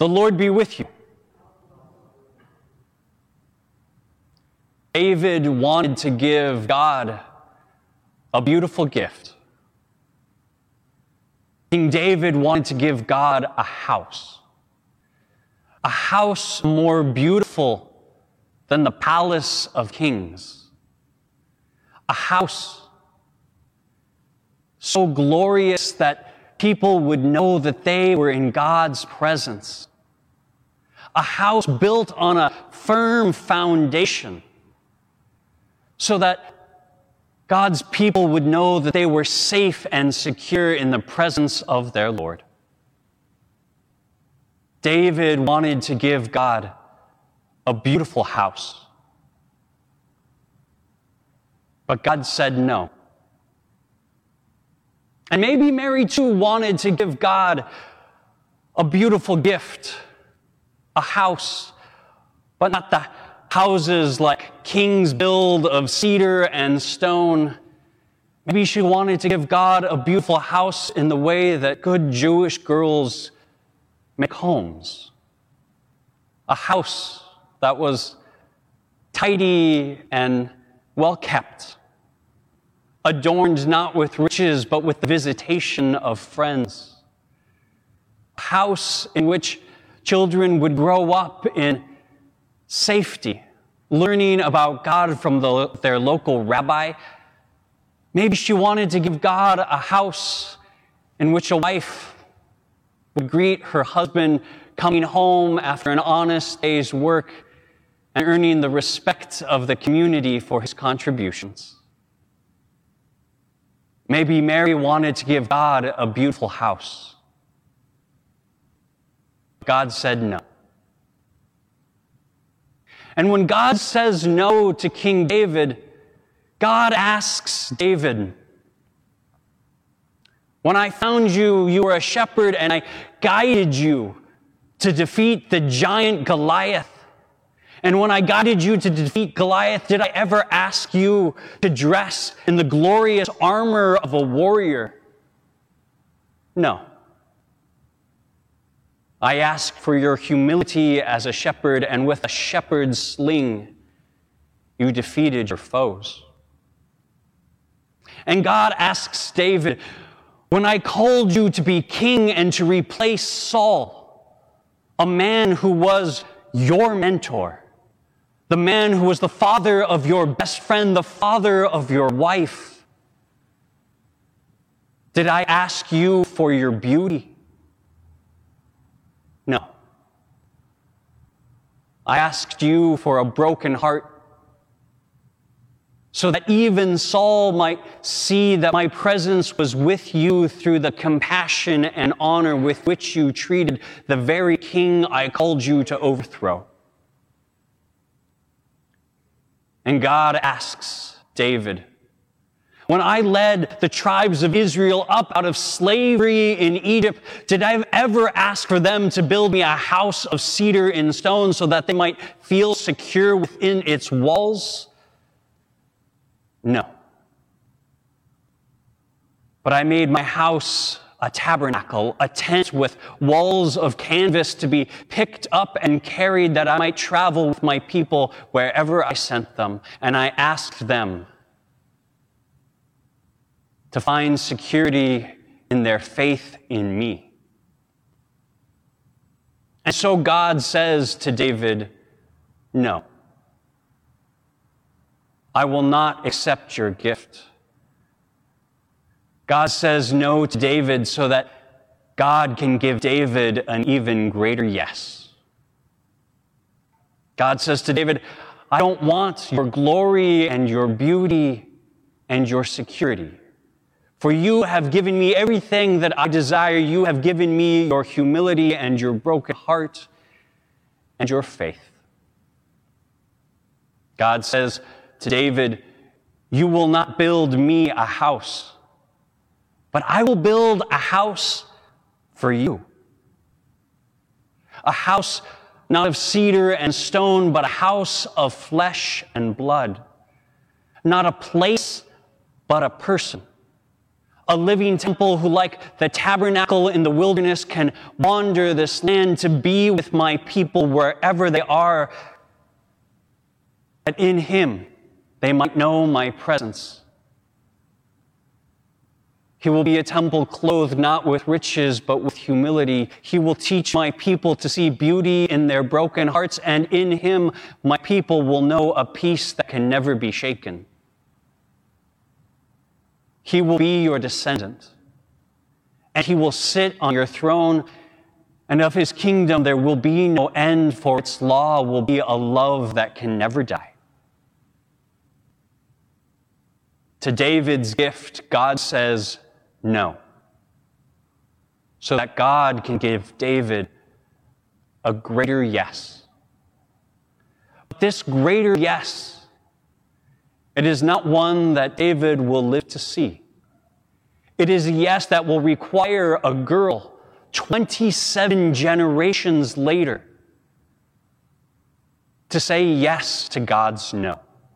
The Lord be with you. David wanted to give God a beautiful gift. King David wanted to give God a house more beautiful than the palace of kings, a house so glorious that people would know that they were in God's presence, a house built on a firm foundation so that God's people would know that they were safe and secure in the presence of their Lord. David wanted to give God a beautiful house. But God said no. And maybe Mary too wanted to give God a beautiful gift, a house, but not the houses like kings build of cedar and stone. Maybe she wanted to give God a beautiful house in the way that good Jewish girls make homes. A house that was tidy and well kept, adorned not with riches but with the visitation of friends. A house in which children would grow up in safety, learning about God from their local rabbi. Maybe she wanted to give God a house in which a wife would greet her husband coming home after an honest day's work and earning the respect of the community for his contributions. Maybe Mary wanted to give God a beautiful house. God said no. And when God says no to King David, God asks David, "When I found you, you were a shepherd, and I guided you to defeat the giant Goliath. And when I guided you to defeat Goliath, did I ever ask you to dress in the glorious armor of a warrior? No. I asked for your humility as a shepherd, and with a shepherd's sling, you defeated your foes." And God asks David, "When I called you to be king and to replace Saul, a man who was your mentor, the man who was the father of your best friend, the father of your wife, did I ask you for your beauty? No. I asked you for a broken heart, so that even Saul might see that my presence was with you through the compassion and honor with which you treated the very king I called you to overthrow." And God asks David, "When I led the tribes of Israel up out of slavery in Egypt, did I ever ask for them to build me a house of cedar and stone so that they might feel secure within its walls? No. But I made my house a tabernacle, a tent with walls of canvas to be picked up and carried, that I might travel with my people wherever I sent them. And I asked them to find security in their faith in me." And so God says to David, "No. I will not accept your gift." God says no to David so that God can give David an even greater yes. God says to David, "I don't want your glory and your beauty and your security. For you have given me everything that I desire. You have given me your humility and your broken heart and your faith." God says to David, "You will not build me a house, but I will build a house for you. A house not of cedar and stone, but a house of flesh and blood. Not a place, but a person. A living temple who, like the tabernacle in the wilderness, can wander this land to be with my people wherever they are, that in him they might know my presence. He will be a temple clothed not with riches, but with humility. He will teach my people to see beauty in their broken hearts, and in him my people will know a peace that can never be shaken. He will be your descendant, and he will sit on your throne, and of his kingdom there will be no end, for its law will be a love that can never die. To David's gift, God says no, so that God can give David a greater yes. But this greater yes, it is not one that David will live to see. It is a yes that will require a girl 27 generations later to say yes to God's no.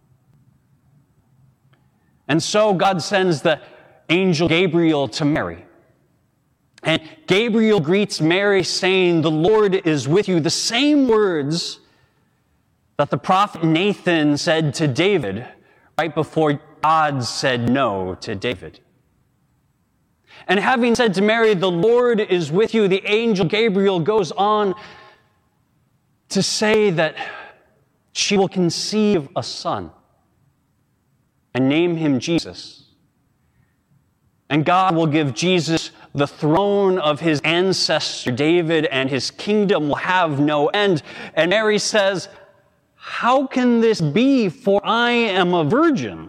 And so God sends the angel Gabriel to Mary. And Gabriel greets Mary saying, "The Lord is with you." The same words that the prophet Nathan said to David right before God said no to David. And having said to Mary, "The Lord is with you," the angel Gabriel goes on to say that she will conceive a son and name him Jesus. And God will give Jesus the throne of his ancestor David, and his kingdom will have no end. And Mary says, "How can this be, for I am a virgin?"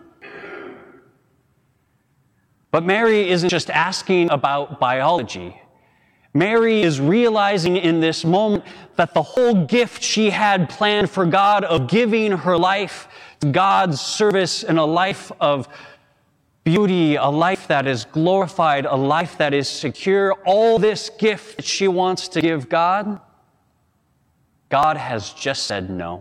But Mary isn't just asking about biology. Mary is realizing in this moment that the whole gift she had planned for God of giving her life to God's service in a life of beauty, a life that is glorified, a life that is secure, all this gift that she wants to give God, God has just said no.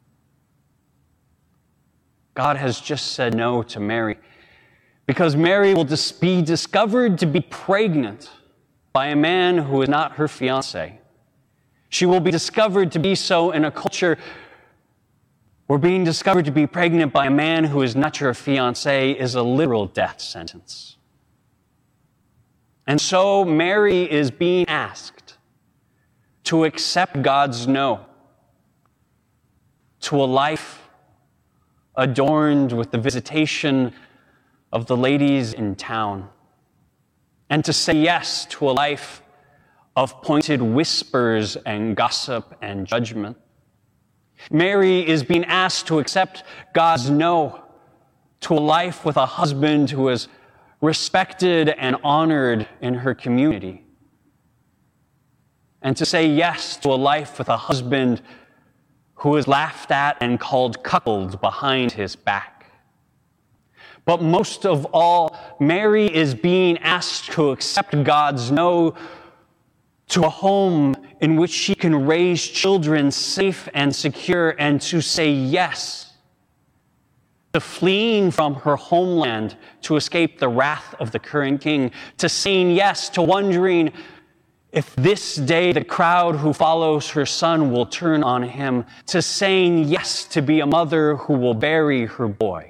God has just said no to Mary, because Mary will be discovered to be pregnant by a man who is not her fiancé. She will be discovered to be so in a culture where being discovered to be pregnant by a man who is not your fiancé is a literal death sentence. And so Mary is being asked to accept God's no to a life adorned with the visitation of the ladies in town, and to say yes to a life of pointed whispers and gossip and judgment. Mary is being asked to accept God's no to a life with a husband who is respected and honored in her community, and to say yes to a life with a husband who is laughed at and called cuckold behind his back. But most of all, Mary is being asked to accept God's no to a home in which she can raise children safe and secure, and to say yes to fleeing from her homeland to escape the wrath of the current king, to saying yes to wondering if this day the crowd who follows her son will turn on him, to saying yes to be a mother who will bury her boy.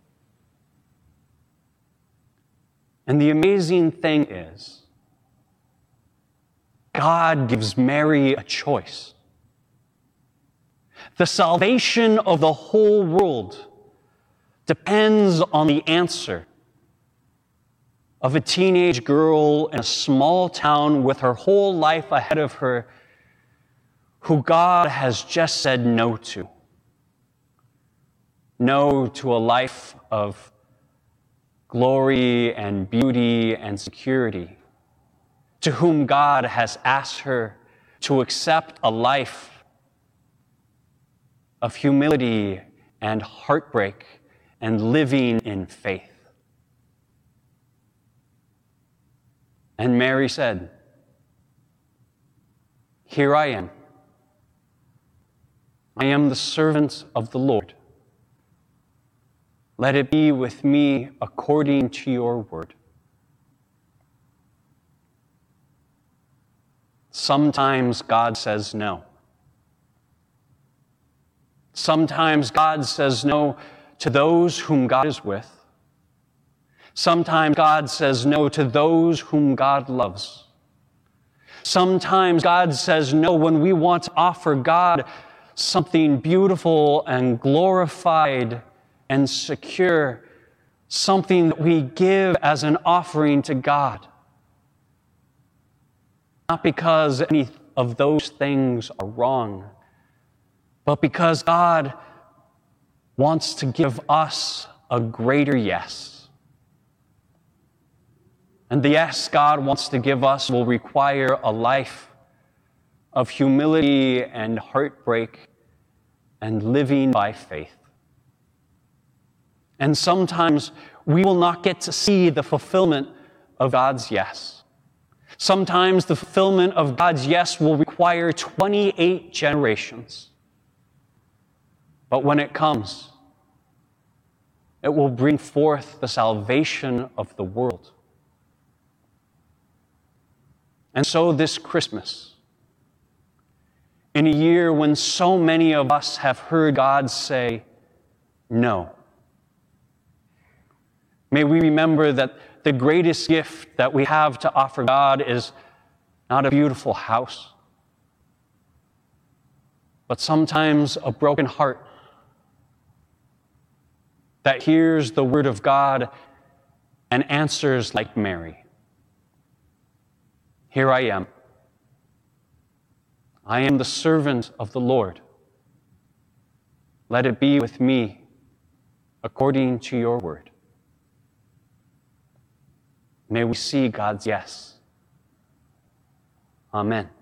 And the amazing thing is, God gives Mary a choice. The salvation of the whole world depends on the answer of a teenage girl in a small town with her whole life ahead of her, who God has just said no to. No to a life of glory and beauty and security, to whom God has asked her to accept a life of humility and heartbreak and living in faith. And Mary said, "Here I am. I am the servant of the Lord. Let it be with me according to your word." Sometimes God says no. Sometimes God says no to those whom God is with. Sometimes God says no to those whom God loves. Sometimes God says no when we want to offer God something beautiful and glorified and secure, something that we give as an offering to God. Not because any of those things are wrong, but because God wants to give us a greater yes. And the yes God wants to give us will require a life of humility and heartbreak and living by faith. And sometimes we will not get to see the fulfillment of God's yes. Sometimes the fulfillment of God's yes will require 28 generations. But when it comes, it will bring forth the salvation of the world. And so this Christmas, in a year when so many of us have heard God say no, may we remember that the greatest gift that we have to offer God is not a beautiful house, but sometimes a broken heart that hears the word of God and answers like Mary. Here I am. I am the servant of the Lord. Let it be with me according to your word. May we see God's yes. Amen.